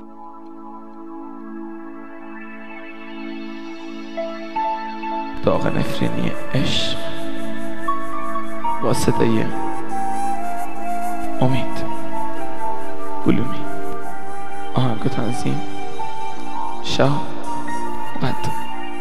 داغ نفرینی عشق با صدای امید گلومی. آهنگ و تنظیم شاه بد.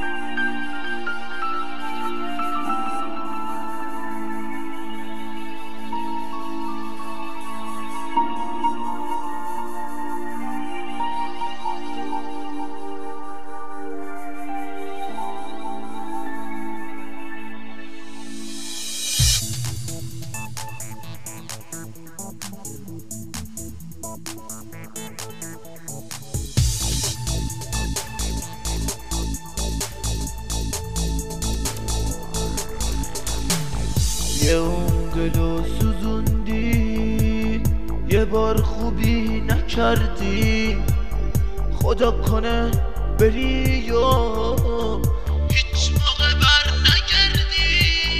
یه اونگلو سوزوندی، یه بار خوبی نکردی، خدا کنه بری یا هیچ موقع بر نگردی.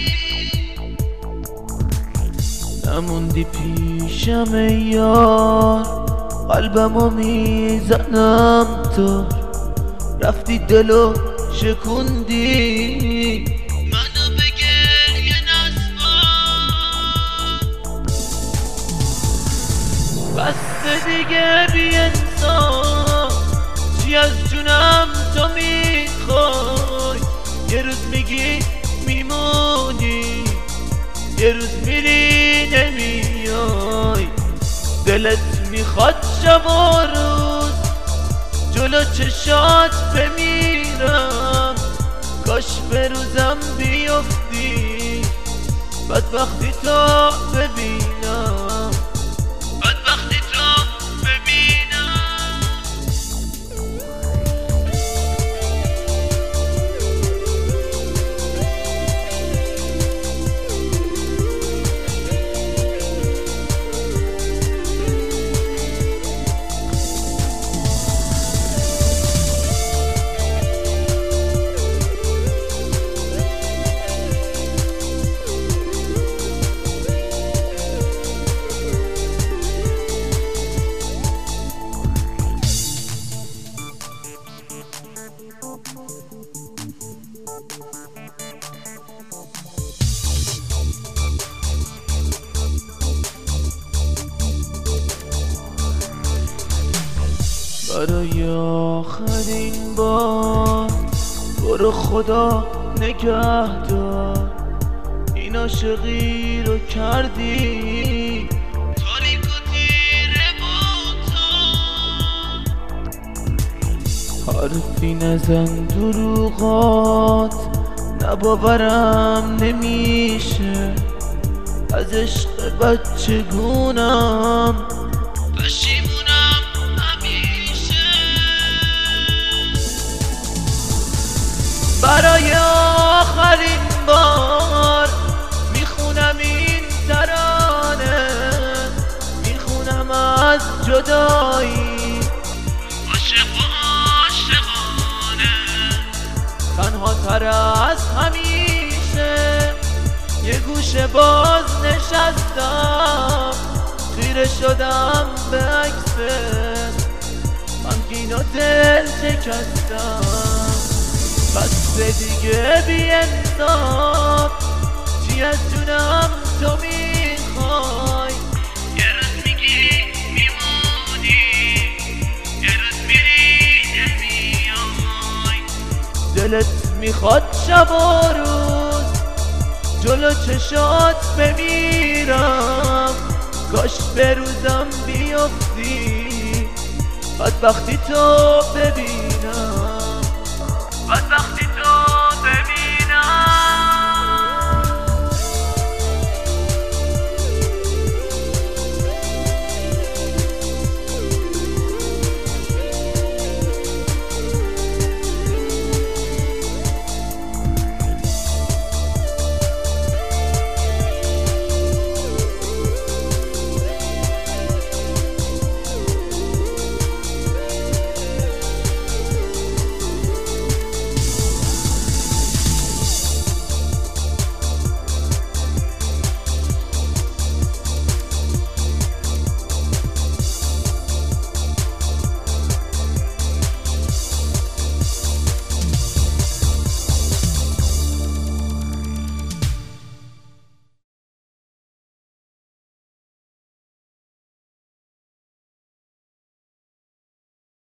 نموندی پیشم ای یار، قلبمو میزنم تو رفتی دلو شکوندی. بس دیگه بی انسان، چی از جونم تو میخوای؟ یه روز میگی میمونی، یه روز میری نمیای. دلت میخواد شب و روز جلو چشات بمیرم، کاش به روزم بیفتی بدبختی تو ببینم. برای آخرین بار برو خدا نگه دار، این عاشقی رو کردی تاریک و تیره با تو. حرفی نزن دروغات، نباورم نمیشه از عشق بچگونم پشیمونم همیشه. برای آخرین بار میخونم این ترانه، میخونم از جدایی عاشق و عاشقانه. تنها تر از همیشه یه گوشه باز نشستم، خیره شدم به عکست غمگین و دل شکستم. بس دیگه بی انصاف، چی از جونم تو میخوای؟ یه روز میگی میمونی، یه روز میری نمیای. دلت میخواد شب و روز جلو چشات بمیرم، کاش به روزم بیفتی بدبختی تو ببینم. بدبختی